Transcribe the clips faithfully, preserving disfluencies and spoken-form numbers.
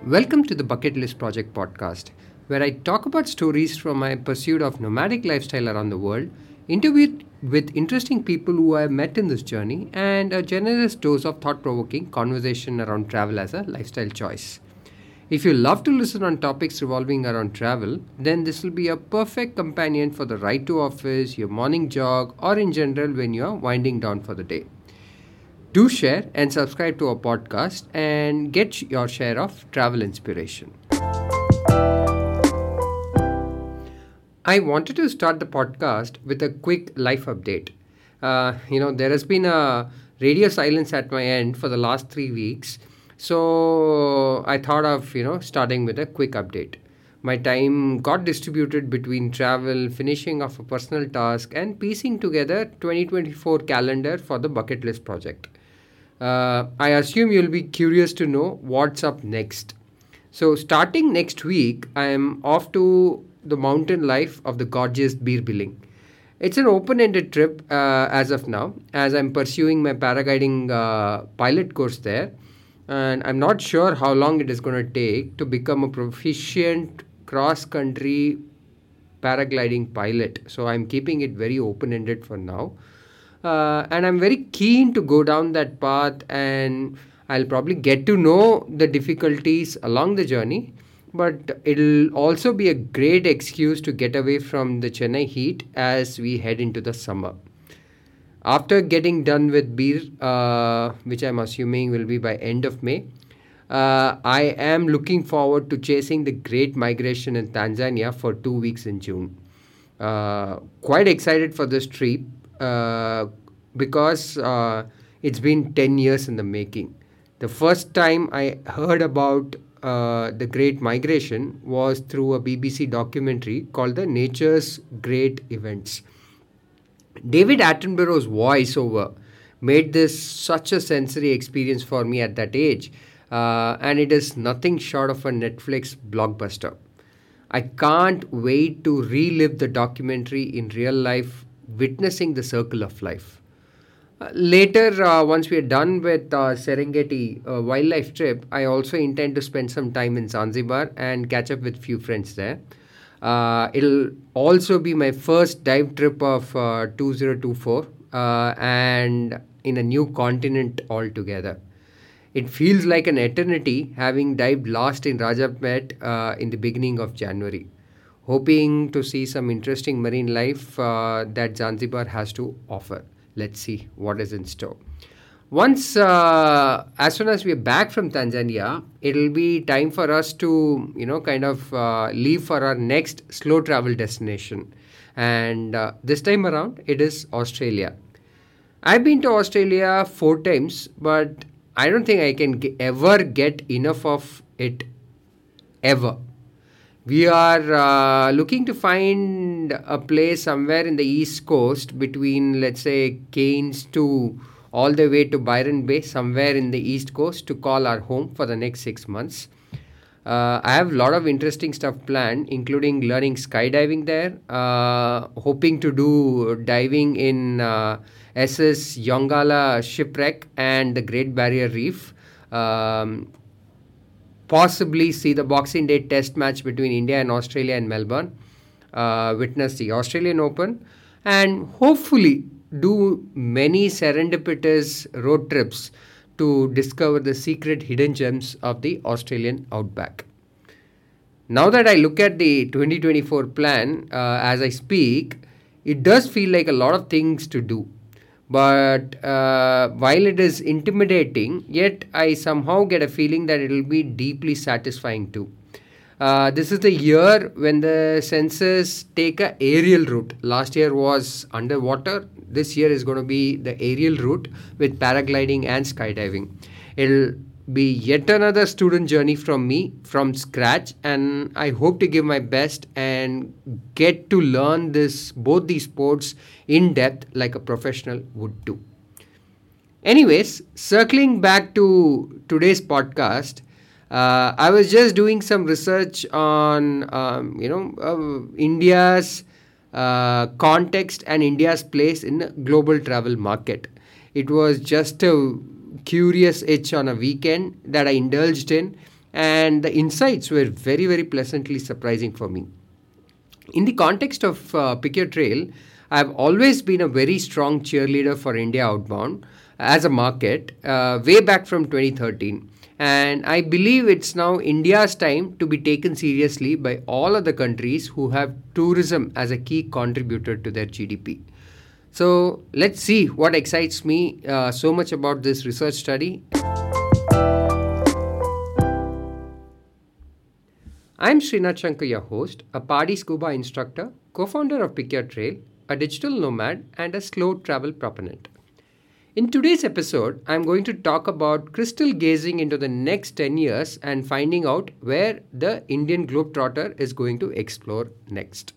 Welcome to the Bucket List Project podcast, where I talk about stories from my pursuit of nomadic lifestyle around the world, interviewed with interesting people who I have met in this journey, and a generous dose of thought provoking conversation around travel as a lifestyle choice. If you love to listen on topics revolving around travel, then this will be a perfect companion for the ride to office, your morning jog, or in general when you are winding down for the day. Do share and subscribe to our podcast and get your share of travel inspiration. I wanted to start the podcast with a quick life update. Uh, you know, there has been a radio silence at my end for the last three weeks. So I thought of, you know, starting with a quick update. My time got distributed between travel, finishing off a personal task, and piecing together twenty twenty-four calendar for the bucket list project. Uh, I assume you'll be curious to know what's up next. So, starting next week, I am off to the mountain life of the gorgeous Bir Billing. It's an open ended trip uh, as of now, as I'm pursuing my paragliding uh, pilot course there. And I'm not sure how long it is going to take to become a proficient cross country paragliding pilot. So, I'm keeping it very open ended for now. Uh, and I'm very keen to go down that path, and I'll probably get to know the difficulties along the journey, but it'll also be a great excuse to get away from the Chennai heat as we head into the summer. After getting done with Bir, uh, which I'm assuming will be by end of May, uh, I am looking forward to chasing the Great Migration in Tanzania for two weeks in June. Uh, quite excited for this trip uh, because uh, it's been ten years in the making. The first time I heard about uh, the Great Migration was through a B B C documentary called The Nature's Great Events. David Attenborough's voiceover made this such a sensory experience for me at that age, uh, and it is nothing short of a Netflix blockbuster. I can't wait to relive the documentary in real life, witnessing the circle of life. Uh, later, uh, once we are done with uh, Serengeti uh, wildlife trip, I also intend to spend some time in Zanzibar and catch up with few friends there. Uh, it'll also be my first dive trip of uh, two thousand twenty-four uh, and in a new continent altogether. It feels like an eternity having dived last in Rajapet uh, in the beginning of January. Hoping to see some interesting marine life uh, that Zanzibar has to offer. Let's see what is in store. Once, uh, as soon as we are back from Tanzania, it'll be time for us to, you know, kind of uh, leave for our next slow travel destination. And uh, this time around, it is Australia. I've been to Australia four times, but I don't think I can g- ever get enough of it ever. We are uh, looking to find a place somewhere in the east coast between, let's say, Cairns to all the way to Byron Bay, somewhere in the east coast to call our home for the next six months. Uh, I have a lot of interesting stuff planned, including learning skydiving there, uh, hoping to do diving in uh, S S Yongala shipwreck and the Great Barrier Reef. Um, possibly see the Boxing Day test match between India and Australia in Melbourne, uh, witness the Australian Open, and hopefully do many serendipitous road trips to discover the secret hidden gems of the Australian outback. Now that I look at the twenty twenty-four plan uh, as I speak, it does feel like a lot of things to do. But uh, while it is intimidating, yet I somehow get a feeling that it will be deeply satisfying too. Uh, this is the year when the census take a aerial route. Last year was underwater. This year is going to be the aerial route with paragliding and skydiving. It'll be yet another student journey from me from scratch, and I hope to give my best and get to learn this both these sports in depth like a professional would do. Anyways, circling back to today's podcast, uh, I was just doing some research on um, you know uh, India's uh, context and India's place in the global travel market. It was just a curious itch on a weekend that I indulged in, and the insights were very, very pleasantly surprising for me. In the context of uh, Pick Your Trail, I've always been a very strong cheerleader for India outbound as a market, uh, way back from twenty thirteen. And I believe it's now India's time to be taken seriously by all other countries who have tourism as a key contributor to their G D P. So let's see what excites me uh, so much about this research study. I'm Srinath Shankar, your host, a Padi scuba instructor, co-founder of Pick Your Trail, a digital nomad, and a slow travel proponent. In today's episode, I'm going to talk about crystal gazing into the next ten years and finding out where the Indian Globetrotter is going to explore next.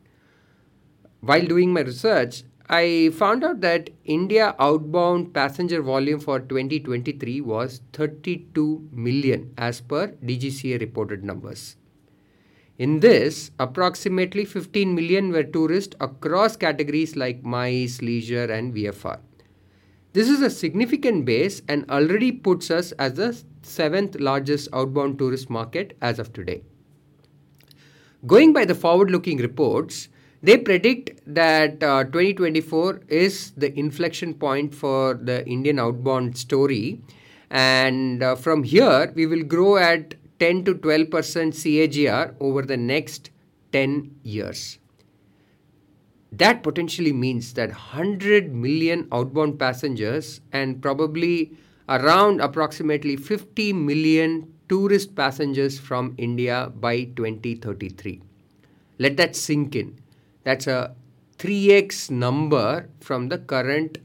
While doing my research, I found out that India outbound passenger volume for twenty twenty-three was thirty-two million as per D G C A reported numbers. In this, approximately fifteen million were tourists across categories like MICE, leisure, and V F R. This is a significant base and already puts us as the seventh largest outbound tourist market as of today. Going by the forward-looking reports, they predict that uh, twenty twenty-four is the inflection point for the Indian outbound story, and uh, from here we will grow at ten to twelve percent C A G R over the next ten years. That potentially means that one hundred million outbound passengers and probably around approximately fifty million tourist passengers from India by twenty thirty-three. Let that sink in. That's a three x number from the current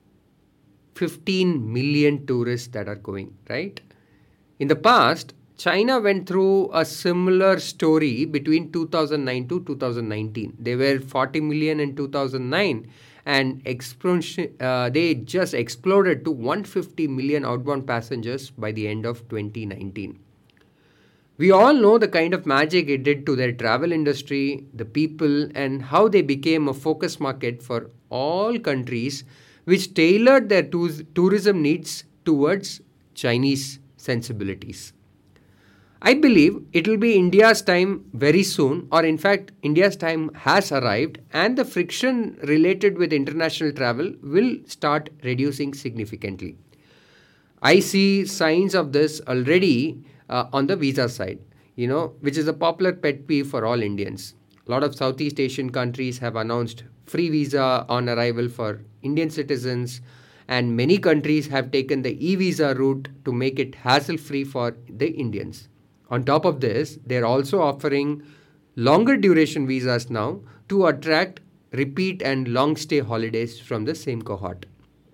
fifteen million tourists that are going, right? In the past, China went through a similar story between two thousand nine to two thousand nineteen. They were forty million in two thousand nine and uh, they just exploded to one hundred fifty million outbound passengers by the end of twenty nineteen. We all know the kind of magic it did to their travel industry, the people, and how they became a focus market for all countries which tailored their to- tourism needs towards Chinese sensibilities. I believe it will be India's time very soon, or in fact, India's time has arrived, and the friction related with international travel will start reducing significantly. I see signs of this already uh, on the visa side, you know, which is a popular pet peeve for all Indians. A lot of Southeast Asian countries have announced free visa on arrival for Indian citizens, and many countries have taken the e-visa route to make it hassle-free for the Indians. On top of this, they're also offering longer duration visas now to attract repeat and long stay holidays from the same cohort.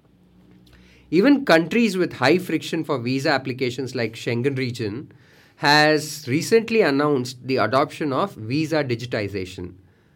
Even countries with high friction for visa applications like Schengen region has recently announced the adoption of visa digitization.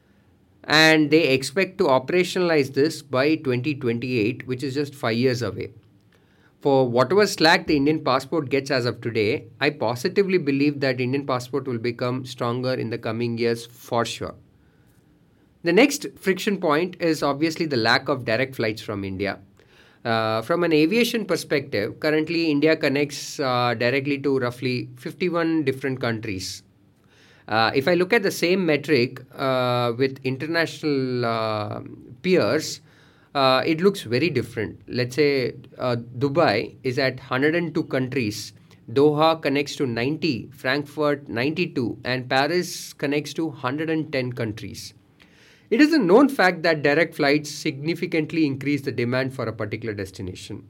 And they expect to operationalize this by twenty twenty-eight, which is just five years away. For whatever slack the Indian passport gets as of today, I positively believe that Indian passport will become stronger in the coming years for sure. The next friction point is obviously the lack of direct flights from India. Uh, from an aviation perspective, currently India connects uh, directly to roughly fifty-one different countries. Uh, if I look at the same metric uh, with international uh, peers, Uh, it looks very different. Let's say uh, Dubai is at one hundred two countries, Doha connects to ninety, Frankfurt ninety-two, and Paris connects to one hundred ten countries. It is a known fact that direct flights significantly increase the demand for a particular destination.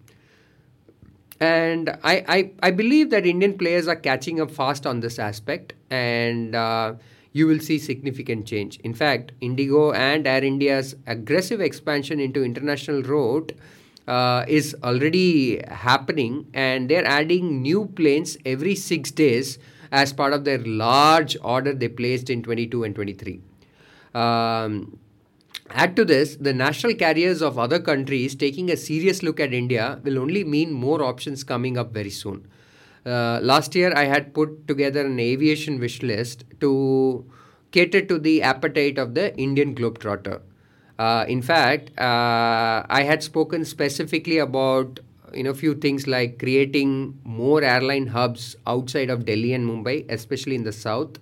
And I, I, I believe that Indian players are catching up fast on this aspect, and uh, you will see significant change. In fact, Indigo and Air India's aggressive expansion into international route uh, is already happening, and they're adding new planes every six days as part of their large order they placed in twenty-two and twenty-three. Um, Add to this, the national carriers of other countries taking a serious look at India will only mean more options coming up very soon. Uh, last year, I had put together an aviation wish list to cater to the appetite of the Indian Globetrotter. Uh, in fact, uh, I had spoken specifically about you know, few things like creating more airline hubs outside of Delhi and Mumbai, especially in the south.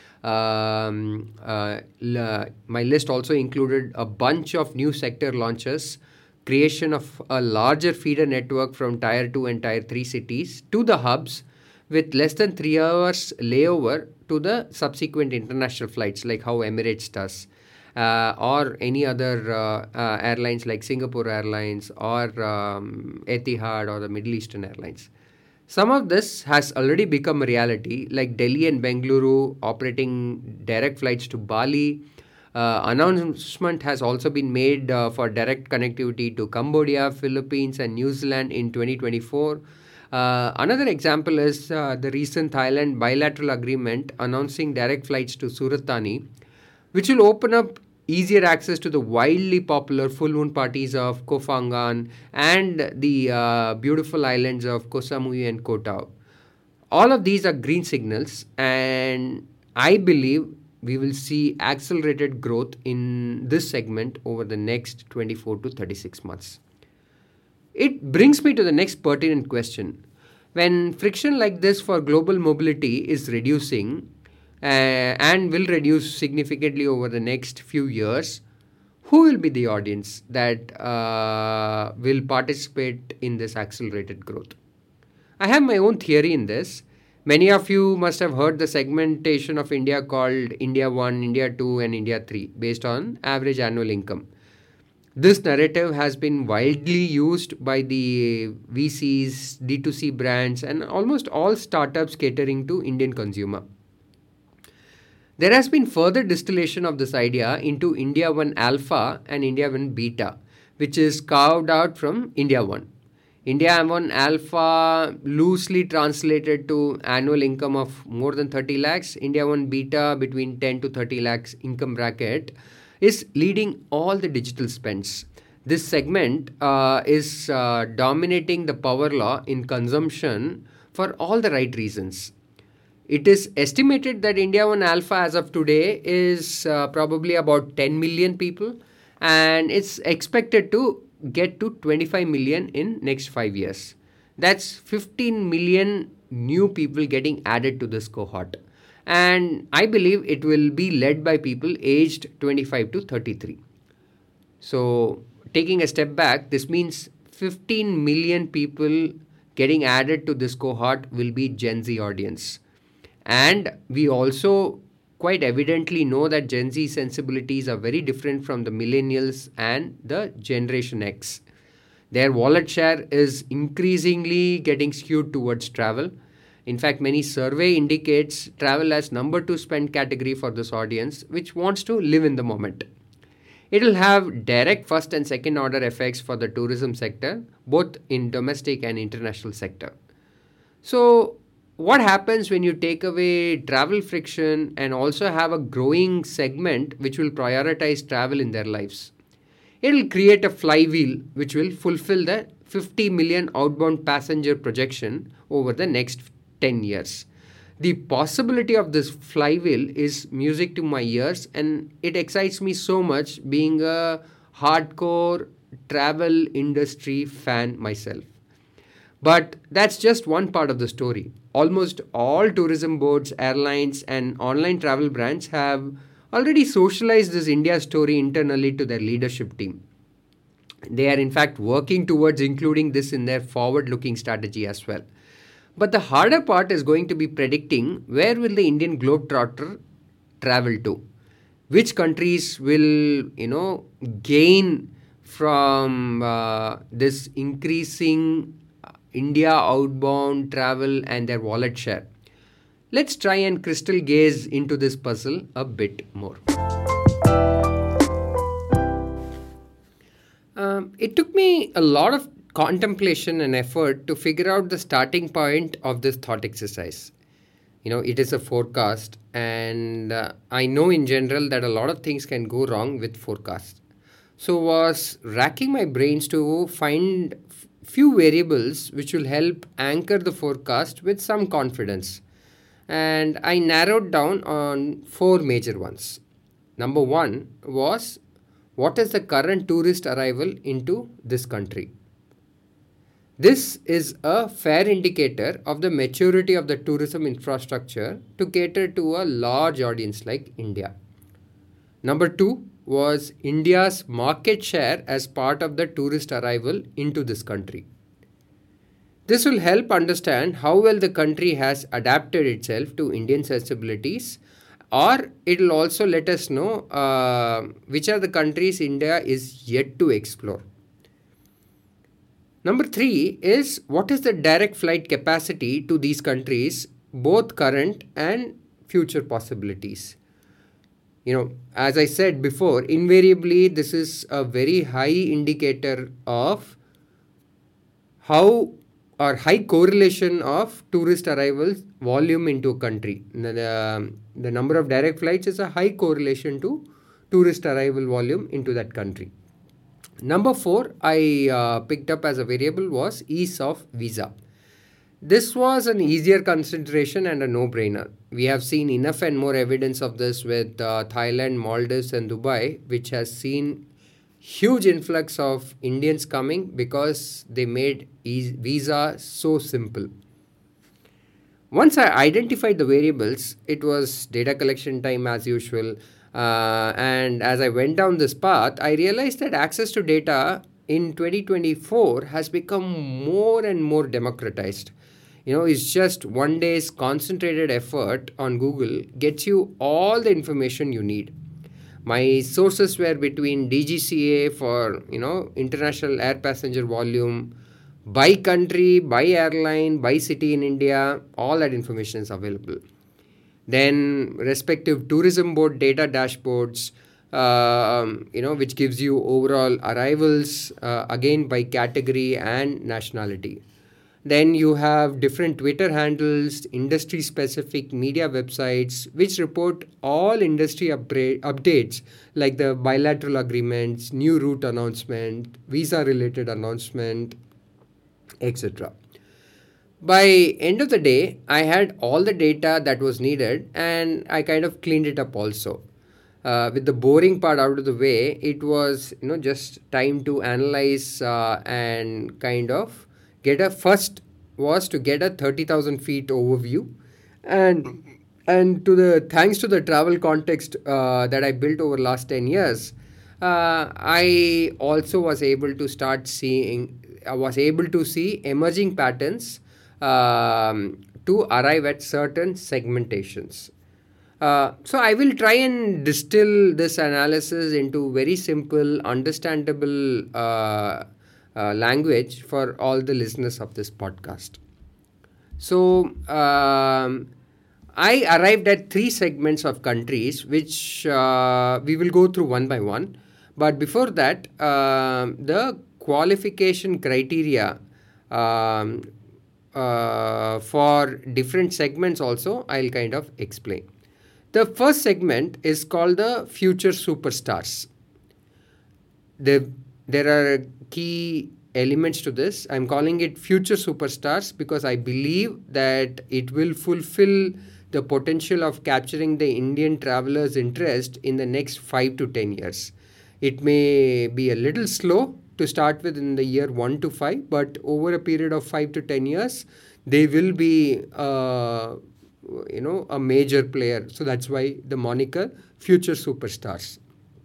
Um, uh, la- my list also included a bunch of new sector launches, creation of a larger feeder network from tier two and tier three cities to the hubs with less than three hours layover to the subsequent international flights, like how Emirates does, uh, or any other uh, uh, airlines like Singapore Airlines or um, Etihad or the Middle Eastern Airlines. Some of this has already become a reality, like Delhi and Bengaluru operating direct flights to Bali. Uh, announcement has also been made uh, for direct connectivity to Cambodia, Philippines, and New Zealand in twenty twenty-four. Uh, another example is uh, the recent Thailand bilateral agreement announcing direct flights to Surat Thani, which will open up easier access to the wildly popular full moon parties of Koh Phangan and the uh, beautiful islands of Koh Samui and Koh Tao. All of these are green signals, and I believe we will see accelerated growth in this segment over the next twenty-four to thirty-six months. It brings me to the next pertinent question. When friction like this for global mobility is reducing uh, and will reduce significantly over the next few years, who will be the audience that uh, will participate in this accelerated growth? I have my own theory in this. Many of you must have heard the segmentation of India called India one, India two, and India three based on average annual income. This narrative has been widely used by the V Cs, D two C brands, and almost all startups catering to Indian consumer. There has been further distillation of this idea into India one Alpha and India one Beta, which is carved out from India one. India one Alpha loosely translated to annual income of more than thirty lakhs, India one Beta between ten to thirty lakhs income bracket is leading all the digital spends. This segment uh, is uh, dominating the power law in consumption for all the right reasons. It is estimated that India one Alpha as of today is uh, probably about ten million people, and it's expected to get to twenty-five million in next five years. That's fifteen million new people getting added to this cohort. And I believe it will be led by people aged twenty-five to thirty-three. So, taking a step back, this means fifteen million people getting added to this cohort will be Gen Z audience. And we also quite evidently know that Gen Z sensibilities are very different from the millennials and the Generation X. Their wallet share is increasingly getting skewed towards travel. In fact, many survey indicates travel as number two spend category for this audience, which wants to live in the moment. It will have direct first and second order effects for the tourism sector, both in domestic and international sector. So, what happens when you take away travel friction and also have a growing segment which will prioritize travel in their lives? It will create a flywheel which will fulfill the fifty million outbound passenger projection over the next ten years. The possibility of this flywheel is music to my ears, and it excites me so much being a hardcore travel industry fan myself. But that's just one part of the story. Almost all tourism boards, airlines, and online travel brands have already socialized this India story internally to their leadership team. They are, in fact, working towards including this in their forward looking strategy as well. But the harder part is going to be predicting where will the Indian globetrotter travel to? Which countries will, you know, gain from uh, this increasing India outbound travel and their wallet share? Let's try and crystal gaze into this puzzle a bit more. Um, it took me a lot of contemplation and effort to figure out the starting point of this thought exercise. You know, it is a forecast, and uh, I know in general that a lot of things can go wrong with forecasts. So, was racking my brains to find f- few variables which will help anchor the forecast with some confidence. And I narrowed down on four major ones. Number one was, what is the current tourist arrival into this country? This is a fair indicator of the maturity of the tourism infrastructure to cater to a large audience like India. Number two was India's market share as part of the tourist arrival into this country. This will help understand how well the country has adapted itself to Indian sensibilities, or it will also let us know uh, which are the countries India is yet to explore. Number three is what is the direct flight capacity to these countries, both current and future possibilities. You know, as I said before, invariably this is a very high indicator of how or high correlation of tourist arrivals volume into a country. The, the, the number of direct flights is a high correlation to tourist arrival volume into that country. Number four, I uh, picked up as a variable was ease of visa. This was an easier consideration and a no-brainer. We have seen enough and more evidence of this with uh, Thailand, Maldives and Dubai, which has seen huge influx of Indians coming because they made e- visa so simple. Once I identified the variables, it was data collection time as usual. Uh, and as I went down this path, I realized that access to data in twenty twenty-four has become more and more democratized. You know, it's just one day's concentrated effort on Google gets you all the information you need. My sources were between D G C A for, you know, international air passenger volume, by country, by airline, by city in India, all that information is available. Then respective tourism board data dashboards, uh, you know, which gives you overall arrivals, uh, again by category and nationality. Then you have different Twitter handles, industry specific media websites, which report all industry upgra- updates like the bilateral agreements, new route announcement, visa related announcement, et cetera. By end of the day, I had all the data that was needed and I kind of cleaned it up also. Uh, with the boring part out of the way, it was, you know, just time to analyze uh, and kind of get a first was to get a thirty thousand feet overview, and and to the thanks to the travel context uh, that I built over last ten years, uh, I also was able to start seeing I was able to see emerging patterns um, to arrive at certain segmentations. Uh, so I will try and distill this analysis into very simple, understandable uh, uh, language for all the listeners of this podcast. So um, I arrived at three segments of countries, which uh, we will go through one by one. But before that, um the qualification criteria um, uh, for different segments also I'll kind of explain. The first segment is called the future superstars. The, there are key elements to this. I'm calling it future superstars because I believe that it will fulfill the potential of capturing the Indian traveler's interest in the next five to ten years. It may be a little slow to start with in the year one to five, but over a period of five to ten years, they will be, uh, you know, a major player. So that's why the moniker future superstars.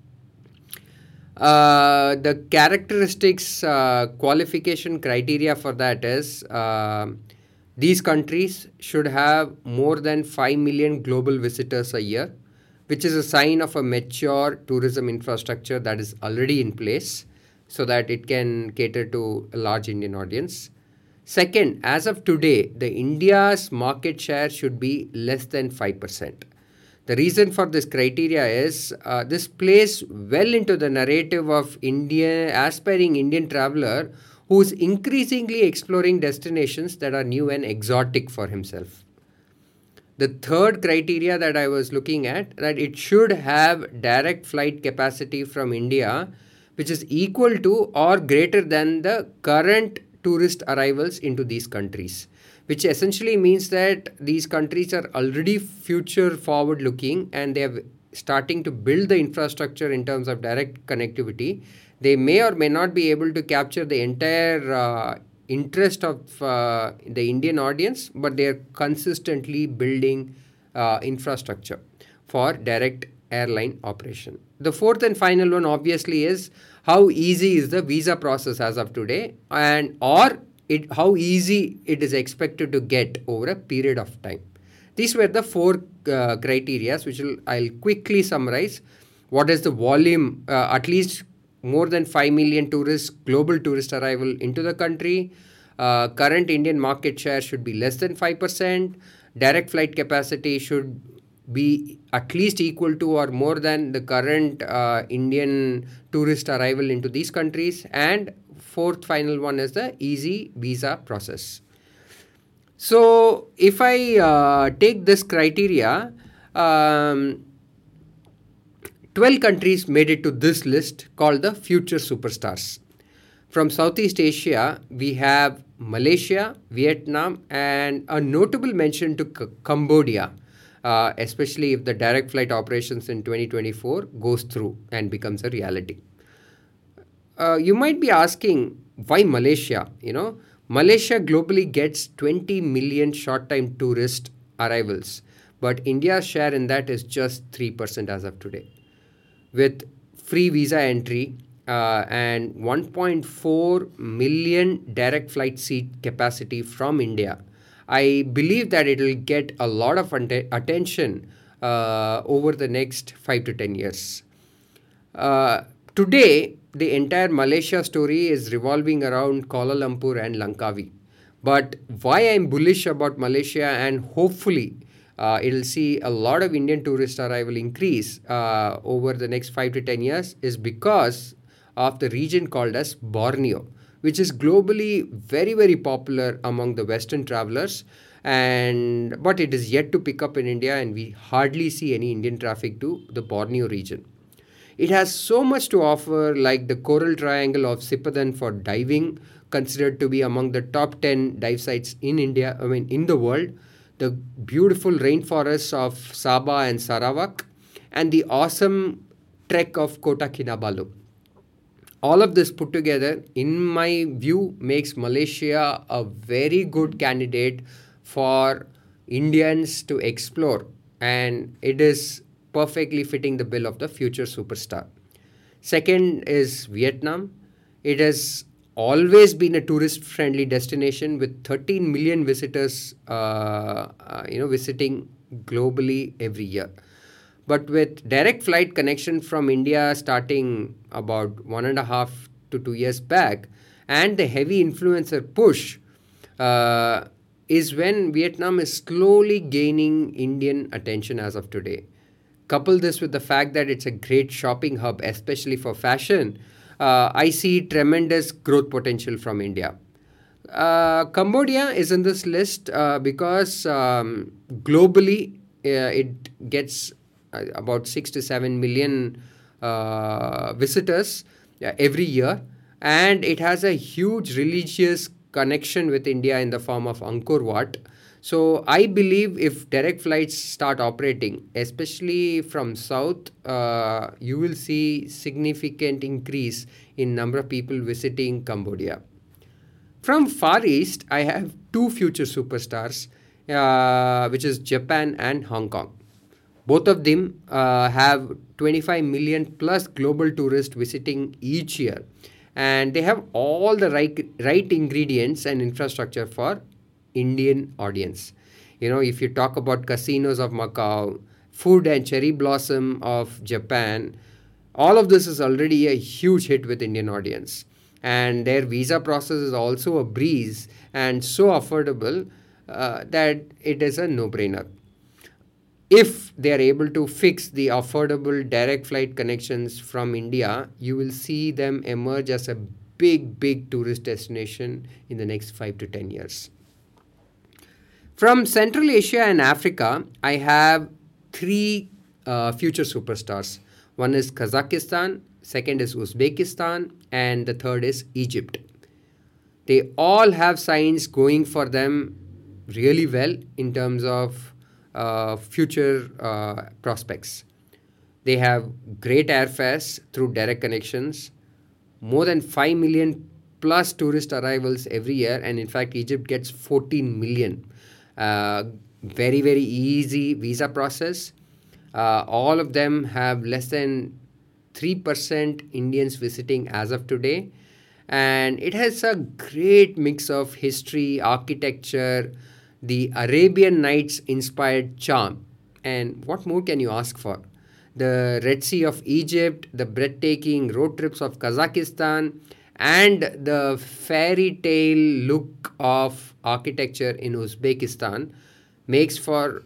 Uh, the characteristics, uh, qualification criteria for that is uh, these countries should have more than five million global visitors a year, which is a sign of a mature tourism infrastructure that is already in place so that it can cater to a large Indian audience. Second, as of today, the India's market share should be less than five percent. The reason for this criteria is uh, this plays well into the narrative of India, aspiring Indian traveler who is increasingly exploring destinations that are new and exotic for himself. The third criteria that I was looking at, that it should have direct flight capacity from India, which is equal to or greater than the current tourist arrivals into these countries, which essentially means that these countries are already future forward looking and they are starting to build the infrastructure in terms of direct connectivity. They may or may not be able to capture the entire uh, interest of uh, the Indian audience, but they are consistently building uh, infrastructure for direct airline operation. The fourth and final one obviously is how easy is the visa process as of today, and or it how easy it is expected to get over a period of time. These were the four uh, criteria which will, I'll quickly summarize. What is the volume? Uh, at least more than five million tourists, global tourist arrival into the country. Uh, current Indian market share should be less than five percent. Direct flight capacity should be at least equal to or more than the current uh, Indian tourist arrival into these countries. And fourth final one is the easy visa process. So if I uh, take this criteria, um, twelve countries made it to this list called the future superstars. From Southeast Asia, we have Malaysia, Vietnam, and a notable mention to C- Cambodia, uh, especially if the direct flight operations in twenty twenty-four goes through and becomes a reality. Uh, you might be asking, why Malaysia? You know, Malaysia globally gets twenty million short-time tourist arrivals, but India's share in that is just three percent as of today. With free visa entry uh, and one point four million direct flight seat capacity from India, I believe that it will get a lot of ante- attention uh, over the next five to ten years. Uh, Today, the entire Malaysia story is revolving around Kuala Lumpur and Langkawi. But why I'm bullish about Malaysia, and hopefully uh, it'll see a lot of Indian tourist arrival increase uh, over the next five to ten years, is because of the region called as Borneo, which is globally very, very popular among the Western travelers. And but it is yet to pick up in India, and we hardly see any Indian traffic to the Borneo region. It has so much to offer, like the Coral Triangle of Sipadan for diving, considered to be among the top ten dive sites in India, I mean, in the world, the beautiful rainforests of Sabah and Sarawak, and the awesome trek of Kota Kinabalu. All of this put together, in my view, makes Malaysia a very good candidate for Indians to explore, and it is perfectly fitting the bill of the future superstar. Second is Vietnam. It has always been a tourist friendly destination with thirteen million visitors uh, uh, you know visiting globally every year. But with direct flight connection from India starting about one and a half to two years back, and the heavy influencer push, uh, is when Vietnam is slowly gaining Indian attention as of today. Couple this with the fact that it's a great shopping hub, especially for fashion, uh, I see tremendous growth potential from India. Uh, Cambodia is in this list uh, because um, globally uh, it gets uh, about six to seven million uh, visitors uh, every year, and it has a huge religious connection with India in the form of Angkor Wat. So I believe if direct flights start operating, especially from south, uh, you will see significant increase in number of people visiting Cambodia. From Far East, I have two future superstars, uh, which is Japan and Hong Kong. Both of them uh, have twenty-five million plus global tourists visiting each year, and they have all the right, right ingredients and infrastructure for Indian audience. You know, if you talk about casinos of Macau, food and cherry blossom of Japan, all of this is already a huge hit with Indian audience. And their visa process is also a breeze and so affordable uh, that it is a no-brainer. If they are able to fix the affordable direct flight connections from India, you will see them emerge as a big, big tourist destination in the next five to ten years. From Central Asia and Africa, I have three uh, future superstars. One is Kazakhstan, second is Uzbekistan, and the third is Egypt. They all have signs going for them really well in terms of uh, future uh, prospects. They have great airfares through direct connections, more than five million plus tourist arrivals every year, and in fact, Egypt gets fourteen million. Uh, very, very easy visa process. Uh, all of them have less than three percent Indians visiting as of today. And it has a great mix of history, architecture, the Arabian Nights inspired charm. And what more can you ask for? The Red Sea of Egypt, the breathtaking road trips of Kazakhstan, and the fairy tale look of architecture in Uzbekistan makes for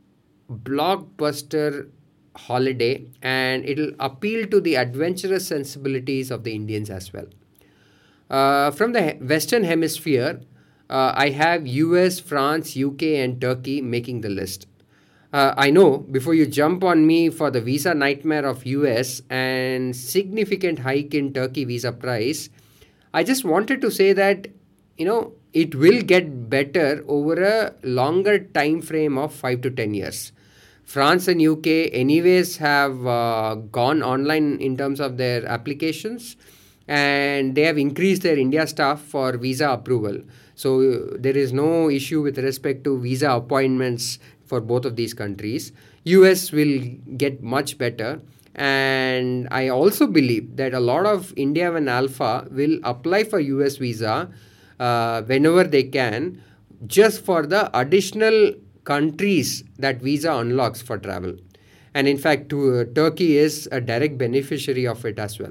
blockbuster holiday, and it'll appeal to the adventurous sensibilities of the Indians as well. Uh, from the he- Western Hemisphere, uh, I have U S, France, U K, and Turkey making the list. Uh, I know before you jump on me for the visa nightmare of U S and significant hike in Turkey visa price, I just wanted to say that you know it will get better over a longer time frame of five to ten years. France and U K anyways have uh, gone online in terms of their applications, and they have increased their India staff for visa approval. So uh, there is no issue with respect to visa appointments for both of these countries. U S will get much better, and I also believe that a lot of India and Alpha will apply for U S visa uh, whenever they can, just for the additional countries that visa unlocks for travel. And in fact, to, uh, Turkey is a direct beneficiary of it as well.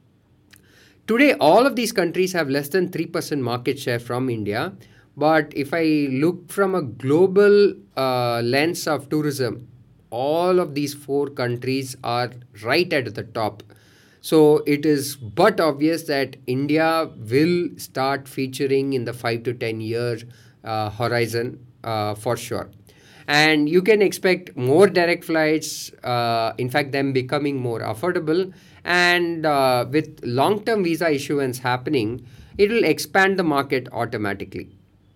Today, all of these countries have less than three percent market share from India. But if I look from a global uh, lens of tourism, all of these four countries are right at the top. So it is but obvious that India will start featuring in the five to ten year uh, horizon uh, for sure. And you can expect more direct flights, uh, in fact, them becoming more affordable. And uh, with long term visa issuance happening, it will expand the market automatically.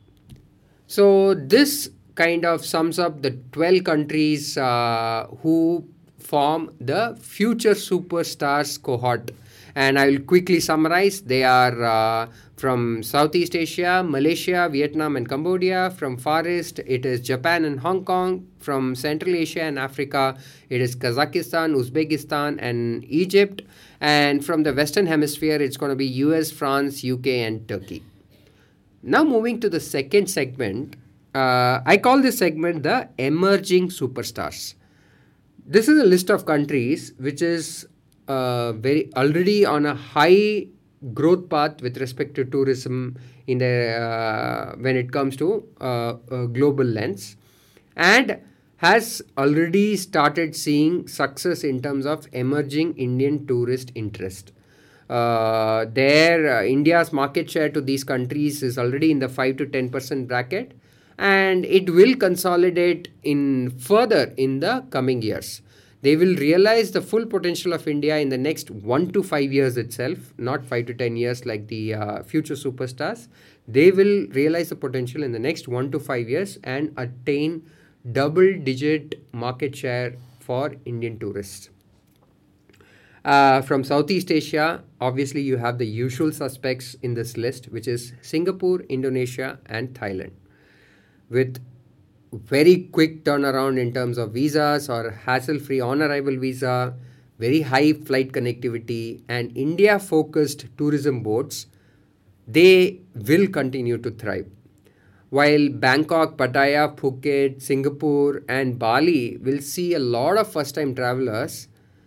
So this kind of sums up the twelve countries uh, who form the future superstars cohort. And I will quickly summarize. They are uh, from Southeast Asia, Malaysia, Vietnam, and Cambodia. From Far East, it is Japan and Hong Kong. From Central Asia and Africa, it is Kazakhstan, Uzbekistan, and Egypt. And from the Western Hemisphere, it's going to be U S, France, U K, and Turkey. Now moving to the second segment, uh, I call this segment the emerging superstars. This is a list of countries which is uh, very already on a high growth path with respect to tourism in the uh, when it comes to uh, a global lens, and has already started seeing success in terms of emerging Indian tourist interest. Uh, their uh, India's market share to these countries is already in the five to ten percent bracket, and it will consolidate in further in the coming years. They will realize the full potential of India in the next one to five years itself, not five to ten years like the uh, future superstars. They will realize the potential in the next one to five years and attain double digit market share for Indian tourists. Uh, from Southeast Asia, obviously you have the usual suspects in this list, which is Singapore, Indonesia, and Thailand, with very quick turnaround in terms of visas or hassle-free on-arrival visa, very high flight connectivity, and India-focused tourism boards. They will continue to thrive. While Bangkok, Pattaya, Phuket, Singapore, and Bali will see a lot of first-time travelers,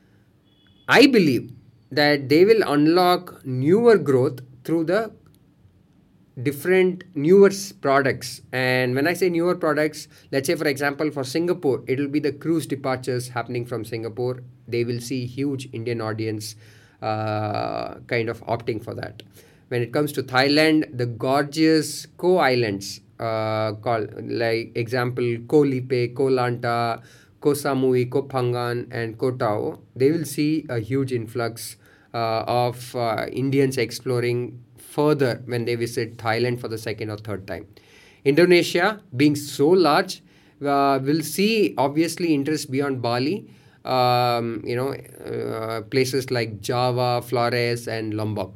I believe that they will unlock newer growth through the different newer products. And when I say newer products, let's say for example for Singapore, it will be the cruise departures happening from Singapore. They will see huge Indian audience uh, kind of opting for that. When it comes to Thailand, the gorgeous Ko Islands, uh, called like example Ko Lipe, Ko Lanta, Koh Samui, Koh Phangan, and Koh Tao, they will see a huge influx uh, of uh, Indians exploring further when they visit Thailand for the second or third time. Indonesia, being so large, uh, will see obviously interest beyond Bali. Um, you know, uh, places like Java, Flores, and Lombok.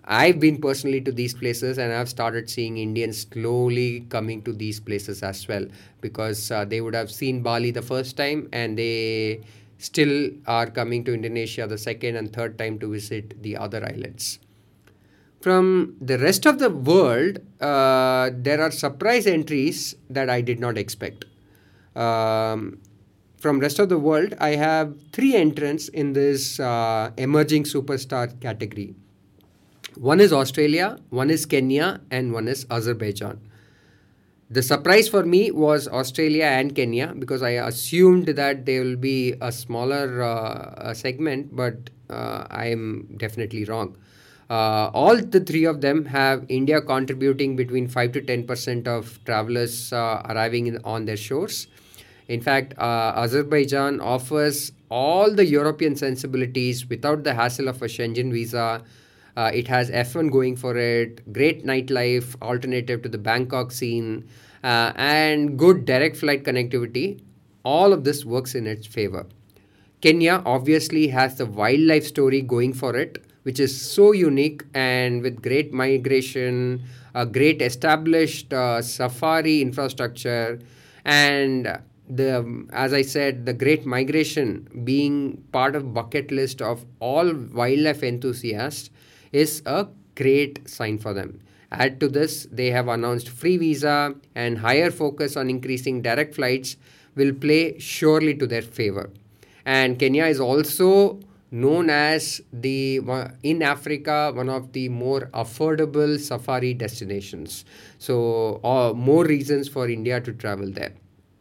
I've been personally to these places, and I've started seeing Indians slowly coming to these places as well, because uh, they would have seen Bali the first time and they still are coming to Indonesia the second and third time to visit the other islands. From the rest of the world, uh, there are surprise entries that I did not expect. Um, from rest of the world, I have three entrants in this uh, emerging superstar category. One is Australia, one is Kenya, and one is Azerbaijan. The surprise for me was Australia and Kenya, because I assumed that they will be a smaller uh, segment, but uh, I am definitely wrong. Uh, all the three of them have India contributing between five to ten percent of travelers uh, arriving in, on their shores. In fact, uh, Azerbaijan offers all the European sensibilities without the hassle of a Schengen visa. Uh, it has F one going for it, great nightlife alternative to the Bangkok scene, uh, and good direct flight connectivity. All of this works in its favor. Kenya obviously has the wildlife story going for it, which is so unique, and with great migration, a great established uh, safari infrastructure, and the as I said, the great migration being part of bucket list of all wildlife enthusiasts is a great sign for them. Add to this, they have announced free visa, and higher focus on increasing direct flights will play surely to their favor. And Kenya is also known as the in Africa one of the more affordable safari destinations. So, uh, more reasons for India to travel there.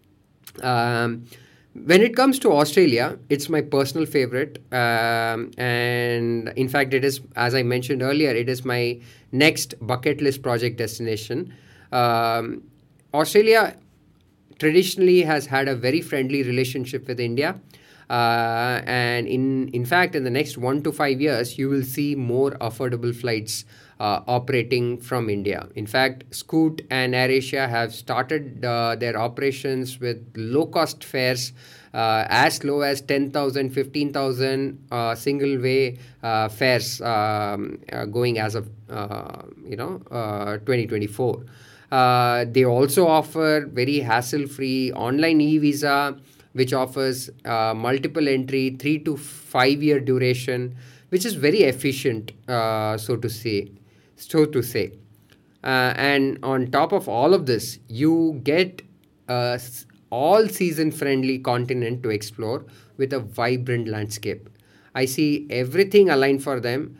Um, when it comes to Australia, it's my personal favorite, um, and in fact, it is, as I mentioned earlier, it is my next bucket list project destination. Um, Australia traditionally has had a very friendly relationship with India. Uh, and in in fact, in the next one to five years, you will see more affordable flights uh, operating from India. In fact, Scoot and AirAsia have started uh, their operations with low-cost fares uh, as low as ten thousand, fifteen thousand uh, single-way uh, fares um, uh, going as of uh, you know uh, twenty twenty-four. Uh, they also offer very hassle-free online e-visa, which offers uh, multiple entry, three to five year duration, which is very efficient, uh, so to say. So to say, uh, and on top of all of this, you get a all season friendly continent to explore with a vibrant landscape. I see everything aligned for them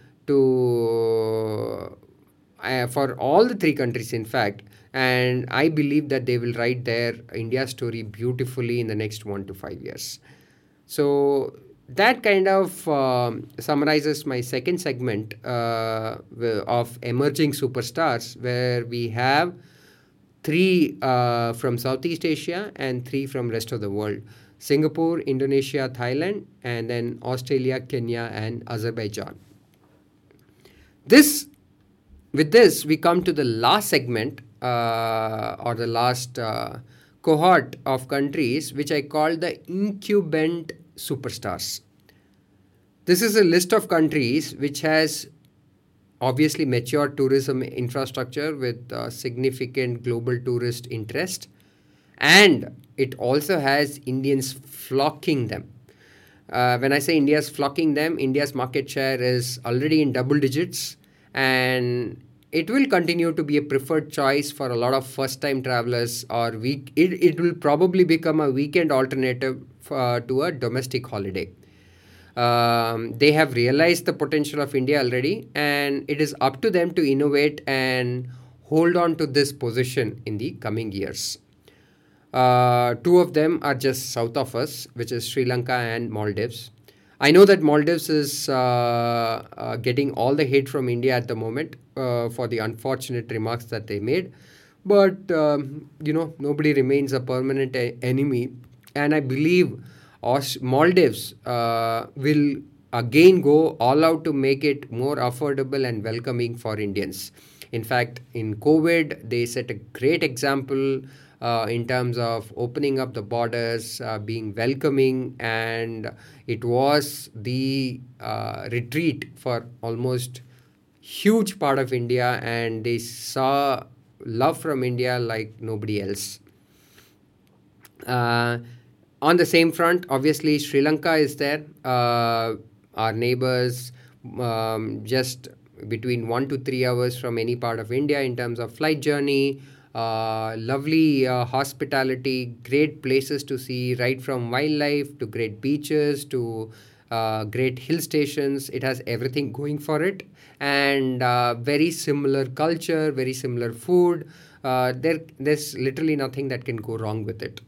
to uh, for all the three countries, in fact. And I believe that they will write their India story beautifully in the next one to five years. So that kind of um, summarizes my second segment uh, of emerging superstars, where we have three uh, from Southeast Asia and three from rest of the world: Singapore, Indonesia, Thailand, and then Australia, Kenya, and Azerbaijan. This with this, we come to the last segment uh, or the last uh, cohort of countries, which I call the incumbent superstars. This is a list of countries which has obviously mature tourism infrastructure with uh, significant global tourist interest, and it also has Indians flocking them. Uh, when I say India's flocking them, India's market share is already in double digits, and it will continue to be a preferred choice for a lot of first-time travelers, or week. It, it will probably become a weekend alternative for, to a domestic holiday. Um, they have realized the potential of India already, and it is up to them to innovate and hold on to this position in the coming years. Uh, two of them are just south of us, which is Sri Lanka and Maldives. I know that Maldives is uh, uh, getting all the hate from India at the moment uh, for the unfortunate remarks that they made. But, um, you know, nobody remains a permanent a- enemy. And I believe Aus- Maldives uh, will again go all out to make it more affordable and welcoming for Indians. In fact, in COVID, they set a great example uh, in terms of opening up the borders, uh, being welcoming, and it was the uh, retreat for almost huge part of India, and they saw love from India like nobody else. Uh, on the same front, obviously, Sri Lanka is there. Uh, our neighbors, um, just between one to three hours from any part of India in terms of flight journey. Uh, lovely uh, hospitality, great places to see, right from wildlife to great beaches to uh, great hill stations. It has everything going for it, and uh, very similar culture, very similar food. Uh, there, there's literally nothing that can go wrong with it.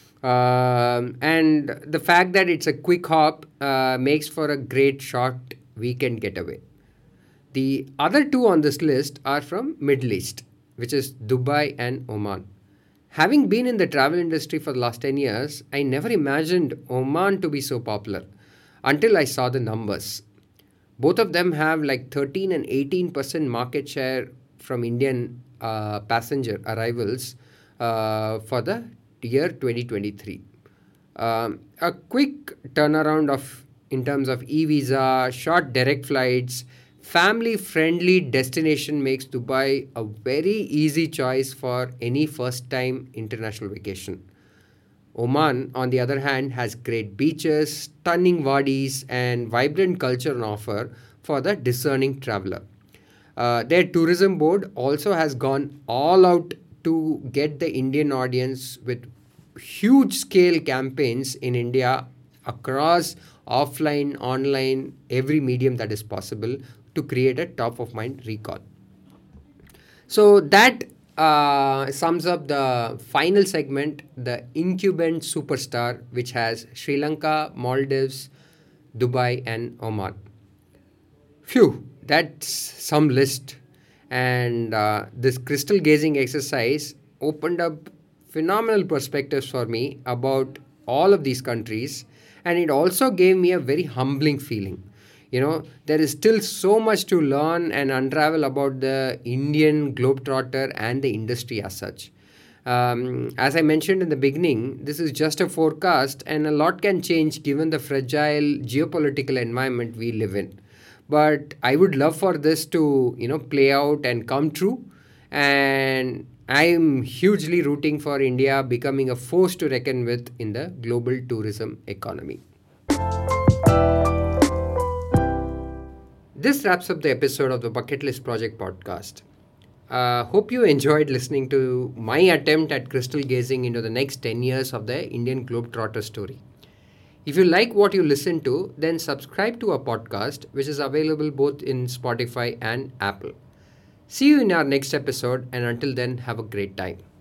Um, and the fact that it's a quick hop uh, makes for a great short weekend getaway. The other two on this list are from Middle East, which is Dubai and Oman. Having been in the travel industry for the last ten years, I never imagined Oman to be so popular until I saw the numbers. Both of them have like thirteen and eighteen percent market share from Indian uh, passenger arrivals uh, for the year twenty twenty-three. Um, a quick turnaround of in terms of e-visa, short direct flights, family-friendly destination makes Dubai a very easy choice for any first-time international vacation. Oman, on the other hand, has great beaches, stunning wadis, and vibrant culture on offer for the discerning traveler. Uh, their tourism board also has gone all out to get the Indian audience with huge scale campaigns in India across offline, online, every medium that is possible to create a top of mind recall. So that uh, sums up the final segment, the incumbent superstar, which has Sri Lanka, Maldives, Dubai, and Oman. Phew, that's some list. And uh, this crystal gazing exercise opened up phenomenal perspectives for me about all of these countries. And it also gave me a very humbling feeling. You know, there is still so much to learn and unravel about the Indian globetrotter and the industry as such. Um, as I mentioned in the beginning, this is just a forecast, and a lot can change given the fragile geopolitical environment we live in. But I would love for this to, you know, play out and come true. And I'm hugely rooting for India becoming a force to reckon with in the global tourism economy. This wraps up the episode of the Bucket List Project podcast. Uh, hope you enjoyed listening to my attempt at crystal gazing into the next ten years of the Indian Globetrotter story. If you like what you listen to, then subscribe to our podcast, which is available both in Spotify and Apple. See you in our next episode, and until then, have a great time.